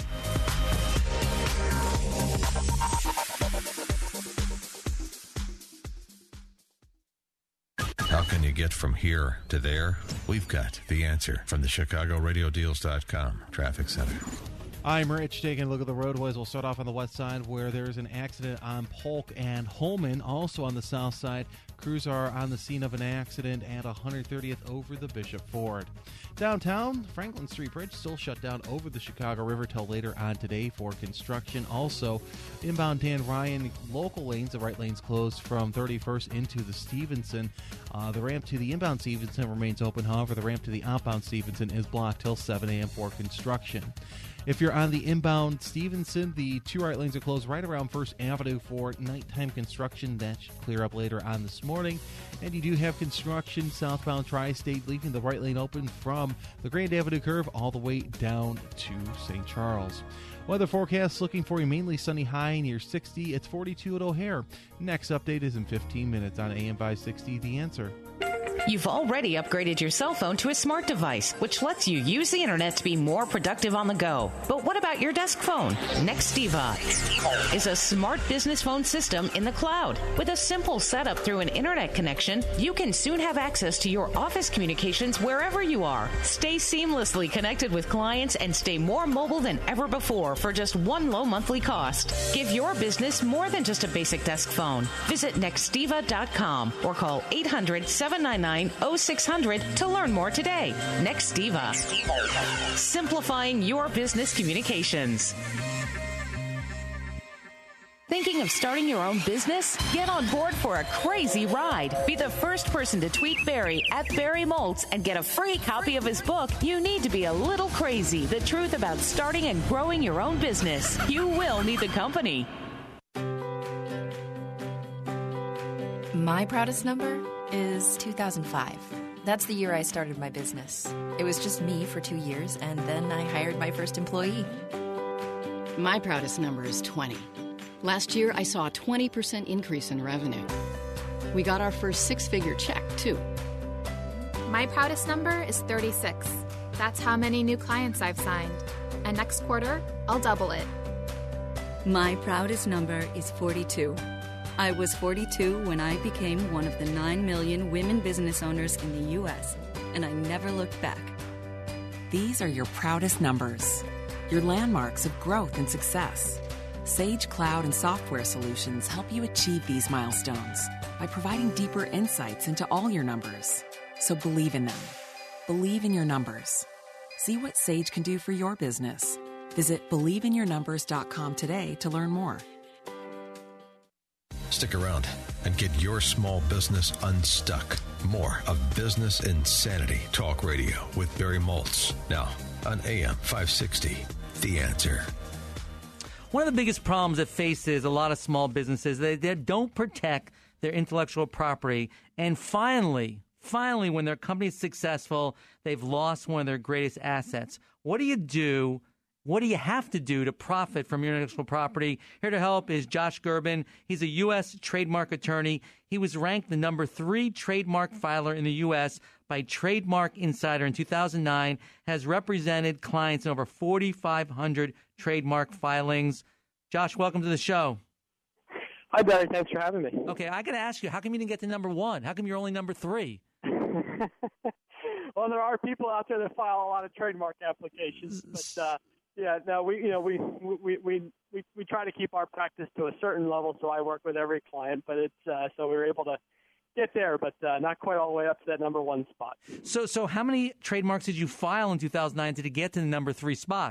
How can you get from here to there? We've got the answer from the Chicago Radio Deals dot com Traffic Center. I'm Rich, taking a look at the roadways. We'll start off on the west side where there's an accident on Polk and Holman. Also on the south side, crews are on the scene of an accident at one hundred thirtieth over the Bishop Ford. Downtown, Franklin Street Bridge still shut down over the Chicago River till later on today for construction. Also, inbound Dan Ryan, local lanes, the right lane's closed from thirty-first into the Stevenson. Uh, the ramp to the inbound Stevenson remains open. However, the ramp to the outbound Stevenson is blocked till seven a.m. for construction. If you're on the inbound Stevenson, the two right lanes are closed right around First Avenue for nighttime construction. That should clear up later on this morning. And you do have construction southbound Tri-State, leaving the right lane open from the Grand Avenue curve all the way down to Saint Charles. Weather forecast looking for a mainly sunny high near sixty. It's forty-two at O'Hare. Next update is in fifteen minutes on A M five sixty, The Answer. You've already upgraded your cell phone to a smart device, which lets you use the internet to be more productive on the go. But what about your desk phone? Nextiva is a smart business phone system in the cloud. With a simple setup through an internet connection, you can soon have access to your office communications wherever you are. Stay seamlessly connected with clients and stay more mobile than ever before for just one low monthly cost. Give your business more than just a basic desk phone. Visit Nextiva dot com or call eight hundred, seven nine nine, oh six hundred to learn more today. Nextiva. Simplifying your business communications. Thinking of starting your own business? Get on board for a crazy ride. Be the first person to tweet Barry at Barry Moltz and get a free copy of his book, You Need to Be a Little Crazy, The Truth About Starting and Growing Your Own Business. You will need the company. My proudest number is two thousand five. That's the year I started my business. It was just me for two years, and then I hired my first employee. My proudest number is twenty. Last year, I saw a twenty percent increase in revenue. We got our first six-figure check, too. My proudest number is thirty-six. That's how many new clients I've signed. And next quarter, I'll double it. My proudest number is forty-two. I was forty-two when I became one of the nine million women business owners in the U S, and I never looked back. These are your proudest numbers, your landmarks of growth and success. Sage Cloud and Software Solutions help you achieve these milestones by providing deeper insights into all your numbers. So believe in them. Believe in your numbers. See what Sage can do for your business. Visit believe in your numbers dot com today to learn more. Stick around and get your small business unstuck. More of Business Insanity Talk Radio with Barry Moltz. Now on A M five sixty, The Answer. One of the biggest problems that faces a lot of small businesses, they, they don't protect their intellectual property. And finally, finally, when their company is successful, they've lost one of their greatest assets. What do you do? What do you have to do to profit from your intellectual property? Here to help is Josh Gerben. He's a U S trademark attorney. He was ranked the number three trademark filer in the U S by Trademark Insider in two thousand nine, has represented clients in over forty-five hundred trademark filings. Josh, welcome to the show. Hi, Barry. Thanks for having me. Okay, I got to ask you, how come you didn't get to number one? How come you're only number three? Well, there are people out there that file a lot of trademark applications, but uh, yeah, no, we you know we we, we we we try to keep our practice to a certain level. So I work with every client, but it's uh, so we were able to get there, but uh, not quite all the way up to that number one spot. So, so how many trademarks did you file in two thousand nine to get to the number three spot?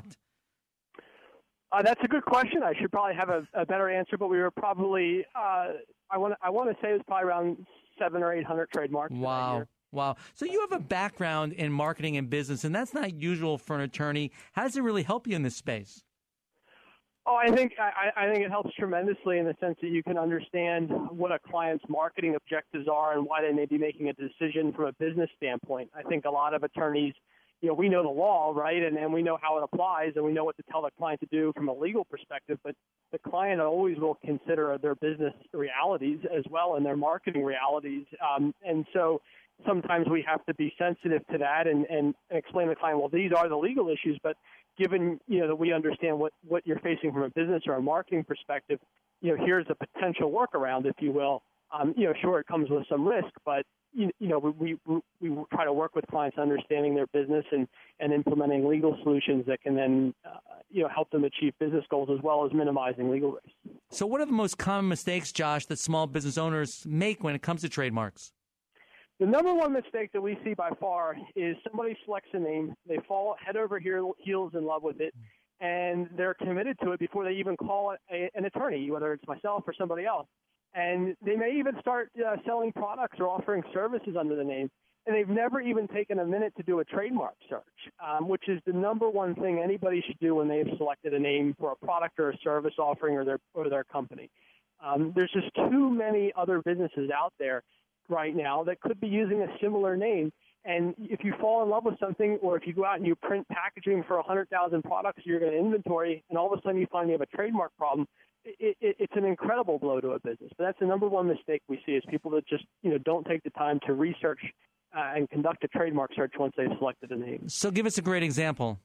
Uh, that's a good question. I should probably have a, a better answer, but we were probably uh, I want I want to say it was probably around seven or eight hundred trademarks. Wow. Wow. So you have a background in marketing and business, and that's not usual for an attorney. How does it really help you in this space? Oh, I think I, I think it helps tremendously in the sense that you can understand what a client's marketing objectives are and why they may be making a decision from a business standpoint. I think a lot of attorneys, you know, we know the law, right, and, and we know how it applies, and we know what to tell the client to do from a legal perspective, but the client always will consider their business realities as well and their marketing realities. Um, and so sometimes we have to be sensitive to that and, and explain to the client, well, these are the legal issues, but given, you know, that we understand what, what you're facing from a business or a marketing perspective, you know, here's a potential workaround, if you will. Um, you know, sure, it comes with some risk, but, you, you know, we, we, we try to work with clients understanding their business and, and implementing legal solutions that can then, uh, you know, help them achieve business goals as well as minimizing legal risk. So what are the most common mistakes, Josh, that small business owners make when it comes to trademarks? The number one mistake that we see by far is somebody selects a name, they fall head over heels in love with it, and they're committed to it before they even call it a, an attorney, whether it's myself or somebody else. And they may even start uh, selling products or offering services under the name, and they've never even taken a minute to do a trademark search, um, which is the number one thing anybody should do when they've selected a name for a product or a service offering or their or their company. Um, there's just too many other businesses out there right now that could be using a similar name. And if you fall in love with something, or if you go out and you print packaging for one hundred thousand products you're going to inventory, and all of a sudden you find you have a trademark problem, it, it, it's an incredible blow to a business. But that's the number one mistake we see is people that just, you know, don't take the time to research uh, and conduct a trademark search once they've selected a name. So give us a great example.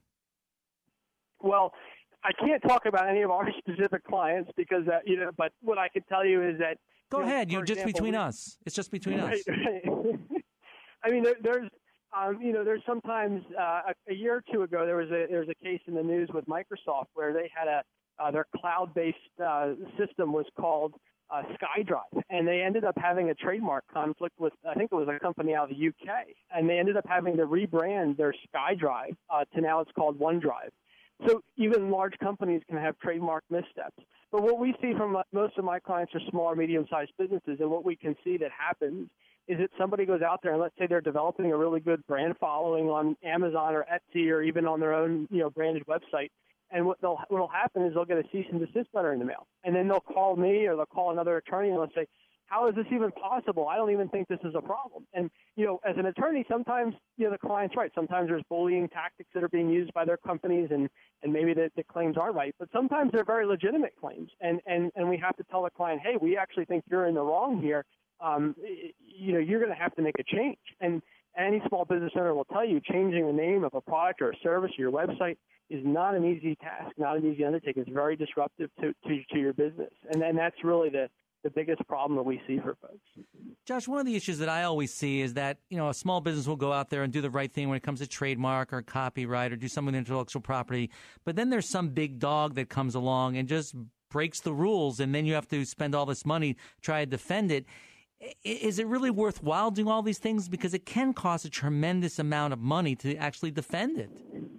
Well, I can't talk about any of our specific clients because, uh, you know, but what I can tell you is that Go you know, ahead. You just example, between we, us. It's just between right, us. Right. I mean, there, there's, um, you know, there's sometimes uh, a, a year or two ago there was a there was a case in the news with Microsoft where they had a uh, their cloud-based uh, system was called uh, SkyDrive, and they ended up having a trademark conflict with I think it was a company out of the U K, and they ended up having to rebrand their SkyDrive uh, to now it's called OneDrive. So even large companies can have trademark missteps. But what we see from most of my clients are small or medium-sized businesses, and what we can see that happens is that somebody goes out there and let's say they're developing a really good brand following on Amazon or Etsy or even on their own, you know, branded website. And what they'll, what'll happen is they'll get a cease and desist letter in the mail. And then they'll call me or they'll call another attorney and they'll say, how is this even possible? I don't even think this is a problem. And, you know, as an attorney, sometimes, you know, the client's right. Sometimes there's bullying tactics that are being used by their companies and, and maybe the, the claims aren't right. But sometimes they're very legitimate claims. And, and, and we have to tell the client, hey, we actually think you're in the wrong here. Um, you know, you're going to have to make a change. And any small business owner will tell you changing the name of a product or a service or your website is not an easy task, not an easy undertaking. It's very disruptive to, to, to your business. And then that's really the, the biggest problem that we see for folks. Josh, one of the issues that I always see is that, you know, a small business will go out there and do the right thing when it comes to trademark or copyright or do something with intellectual property. But then there's some big dog that comes along and just breaks the rules, and then you have to spend all this money to try to defend it. Is it really worthwhile doing all these things? Because it can cost a tremendous amount of money to actually defend it.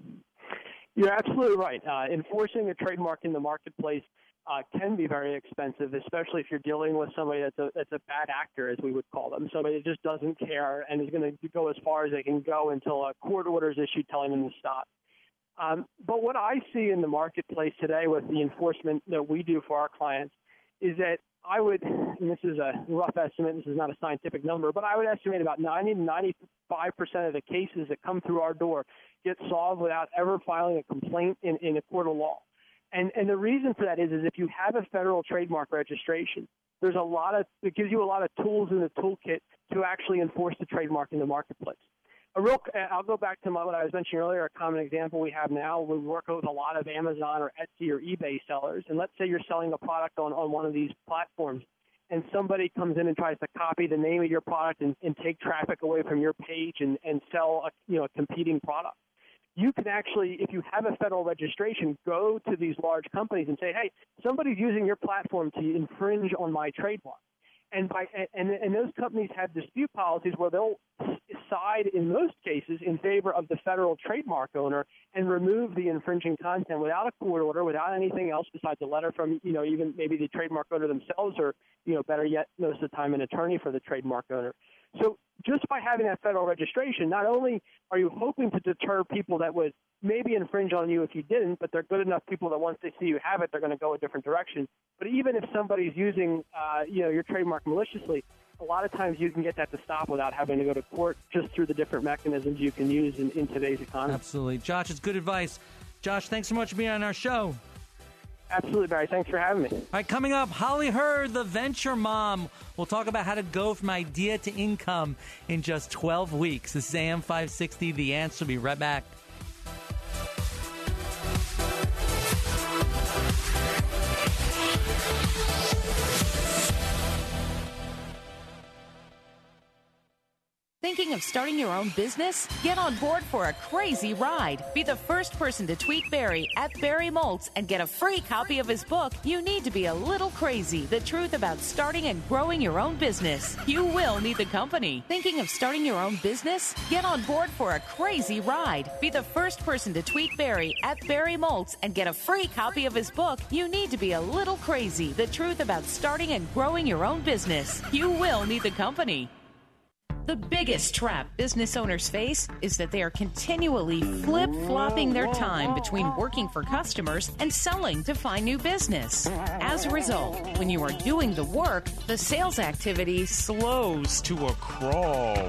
You're absolutely right. Uh, enforcing a trademark in the marketplace uh, can be very expensive, especially if you're dealing with somebody that's a, that's a bad actor, as we would call them, somebody that just doesn't care and is going to go as far as they can go until a court order is issued telling them to stop. Um, but what I see in the marketplace today with the enforcement that we do for our clients is that I would, and this is a rough estimate, this is not a scientific number, but I would estimate about ninety to ninety-five percent of the cases that come through our door get solved without ever filing a complaint in, in a court of law. And, and the reason for that is, is if you have a federal trademark registration, there's a lot of, it gives you a lot of tools in the toolkit to actually enforce the trademark in the marketplace. A real, I'll go back to my, what I was mentioning earlier, a common example we have now. We work with a lot of Amazon or Etsy or eBay sellers, and let's say you're selling a product on, on one of these platforms, and somebody comes in and tries to copy the name of your product and, and take traffic away from your page and, and sell a, you know, a competing product. You can actually, if you have a federal registration, go to these large companies and say, hey, somebody's using your platform to infringe on my trademark. And, by, and, and those companies have dispute policies where they'll side, in most cases, in favor of the federal trademark owner and remove the infringing content without a court order, without anything else besides a letter from, you know, even maybe the trademark owner themselves or, you know, better yet, most of the time an attorney for the trademark owner. So just by having that federal registration, not only are you hoping to deter people that would maybe infringe on you if you didn't, but they're good enough people that once they see you have it, they're going to go a different direction. But even if somebody's using, uh, you know, your trademark maliciously, a lot of times you can get that to stop without having to go to court just through the different mechanisms you can use in, in today's economy. Absolutely. Josh, it's good advice. Josh, thanks so much for being on our show. Absolutely, Barry. Thanks for having me. All right, coming up, Holly Hurd, the venture mom. We'll talk about how to go from idea to income in just twelve weeks. This is A M five sixty. The Answer. We'll be right back. Thinking of starting your own business? Get on board for a crazy ride. Be the first person to tweet Barry at Barry Moltz and get a free copy of his book, You Need to Be a Little Crazy, The Truth About Starting and Growing Your Own Business. You will need the company. Thinking of starting your own business? Get on board for a crazy ride. Be the first person to tweet Barry at Barry Moltz and get a free copy of his book, You Need to Be a Little Crazy, The Truth About Starting and Growing Your Own Business. You will need the company. The biggest trap business owners face is that they are continually flip-flopping their time between working for customers and selling to find new business. As a result, when you are doing the work, the sales activity slows to a crawl.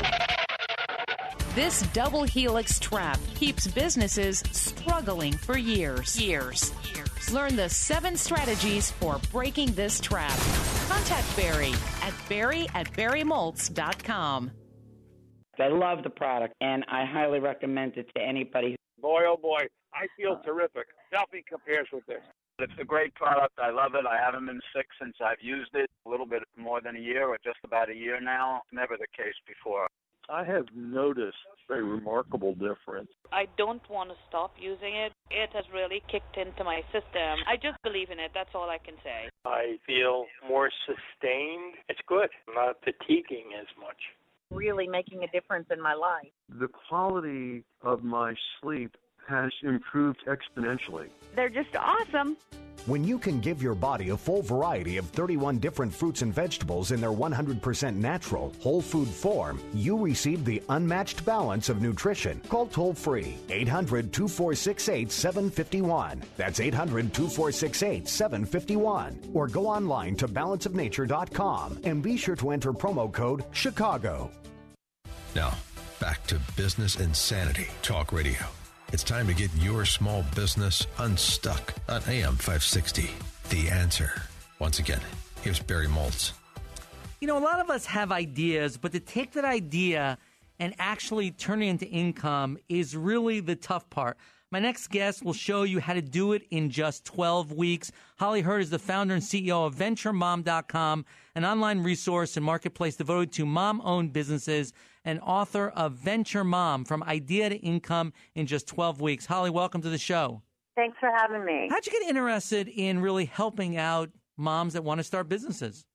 This double helix trap keeps businesses struggling for years. Years. Years. Learn the seven strategies for breaking this trap. Contact Barry at barry at barry moltz dot com. I love the product, and I highly recommend it to anybody. Boy, oh boy, I feel terrific. Nothing compares with this. It's a great product. I love it. I haven't been sick since I've used it. A little bit more than a year, or just about a year now. Never the case before. I have noticed a remarkable difference. I don't want to stop using it. It has really kicked into my system. I just believe in it. That's all I can say. I feel more sustained. It's good. I'm not fatiguing as much. Really making a difference in my life. The quality of my sleep has improved exponentially. They're just awesome. When you can give your body a full variety of thirty-one different fruits and vegetables in their one hundred percent natural, whole food form, you receive the unmatched balance of nutrition. Call toll-free eight hundred, two four six eight, seven five one. That's eight hundred, two four six eight, seven five one. Or go online to balance of nature dot com and be sure to enter promo code Chicago. Now, back to Business Insanity Talk Radio. It's time to get your small business unstuck on A M five sixty. The Answer. Once again, here's Barry Moltz. You know, a lot of us have ideas, but to take that idea and actually turning into income is really the tough part. My next guest will show you how to do it in just twelve weeks. Holly Hurd is the founder and C E O of Venture Mom dot com, an online resource and marketplace devoted to mom-owned businesses, and author of Venture Mom, From Idea to Income in Just twelve weeks. Holly, welcome to the show. Thanks for having me. How'd you get interested in really helping out moms that want to start businesses?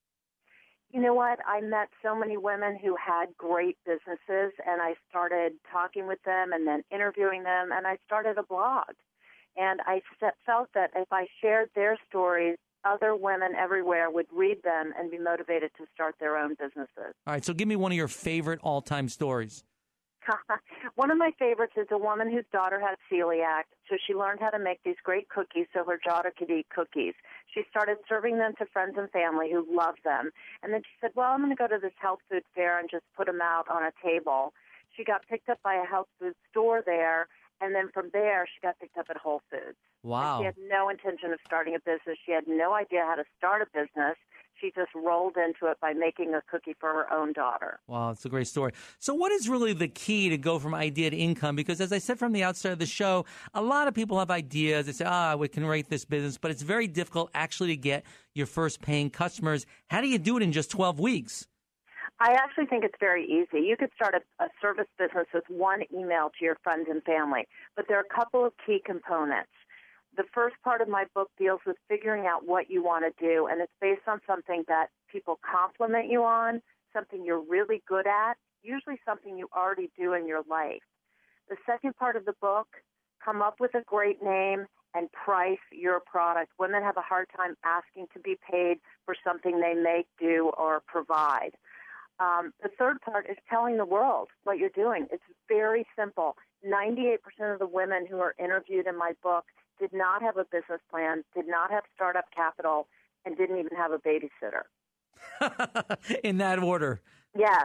You know what? I met so many women who had great businesses, and I started talking with them and then interviewing them, and I started a blog. And I felt that if I shared their stories, other women everywhere would read them and be motivated to start their own businesses. All right, so give me one of your favorite all-time stories. One of my favorites is a woman whose daughter had celiac, so she learned how to make these great cookies so her daughter could eat cookies. She started serving them to friends and family who loved them. And then she said, well, I'm going to go to this health food fair and just put them out on a table. She got picked up by a health food store there, and then from there she got picked up at Whole Foods. Wow. And she had no intention of starting a business. She had no idea how to start a business. She just rolled into it by making a cookie for her own daughter. Wow, it's a great story. So what is really the key to go from idea to income? Because as I said from the outset of the show, a lot of people have ideas. They say, ah, we can rate this business, but it's very difficult actually to get your first paying customers. How do you do it in just twelve weeks? I actually think it's very easy. You could start a, a service business with one email to your friends and family, but there are a couple of key components. The first part of my book deals with figuring out what you want to do, and it's based on something that people compliment you on, something you're really good at, usually something you already do in your life. The second part of the book, come up with a great name and price your product. Women have a hard time asking to be paid for something they make, do, or provide. Um, the third part is telling the world what you're doing. It's very simple. ninety-eight percent of the women who are interviewed in my book did not have a business plan, did not have startup capital, and didn't even have a babysitter. In that order. Yes.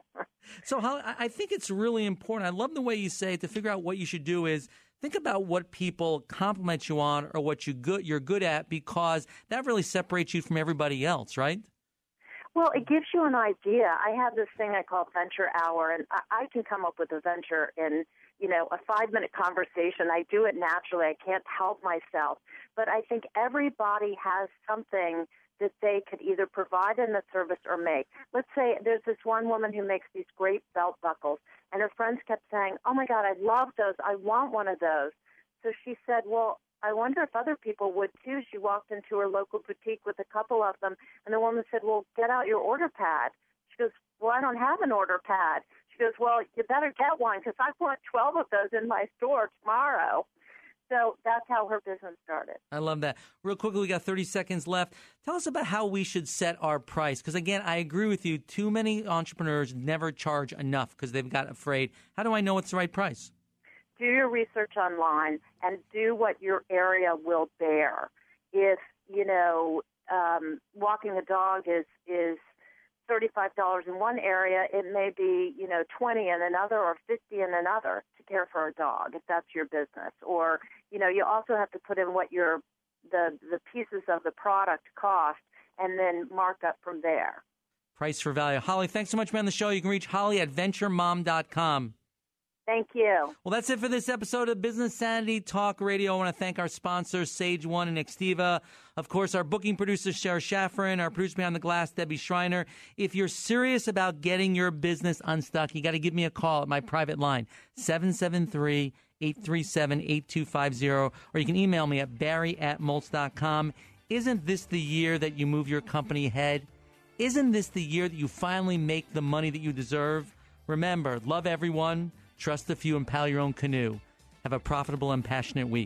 So Holly, I think it's really important. I love the way you say it. To figure out what you should do is think about what people compliment you on or what you good, you're good at, because that really separates you from everybody else, right? Well, it gives you an idea. I have this thing I call Venture Hour, and I, I can come up with a venture in, you know, a five-minute conversation. I do it naturally. I can't help myself. But I think everybody has something that they could either provide in the service or make. Let's say there's this one woman who makes these great belt buckles, and her friends kept saying, oh, my God, I love those. I want one of those. So she said, well, I wonder if other people would, too. She walked into her local boutique with a couple of them, and the woman said, well, get out your order pad. She goes, well, I don't have an order pad. She goes, well, you better get one because I want twelve of those in my store tomorrow. So that's how her business started. I love that. Real quickly, we got thirty seconds left. Tell us about how we should set our price. Because, again, I agree with you. Too many entrepreneurs never charge enough because they've got afraid. How do I know what's the right price? Do your research online and do what your area will bear. If, you know, um, walking a dog is, is thirty-five dollars in one area, it may be, you know, twenty in another or fifty in another to care for a dog, if that's your business. Or, you know, you also have to put in what your the the pieces of the product cost and then mark up from there. Price for value. Holly, thanks so much for being on the show. You can reach Holly at venture mom dot com. Thank you. Well, that's it for this episode of Business Sanity Talk Radio. I want to thank our sponsors, Sage One and Nextiva. Of course, our booking producer, Sarah Schafferin, our producer behind the glass, Debbie Schreiner. If you're serious about getting your business unstuck, you got to give me a call at my private line, seven seven three, eight three seven, eight two five zero, or you can email me at barry at moltz dot com. Isn't this the year that you move your company ahead? Isn't this the year that you finally make the money that you deserve? Remember, love everyone. Trust the few and paddle your own canoe. Have a profitable and passionate week.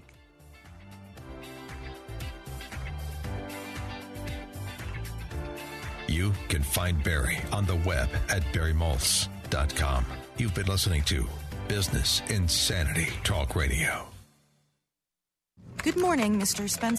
You can find Barry on the web at barry moltz dot com. You've been listening to Business Insanity Talk Radio. Good morning, Mister Spencer.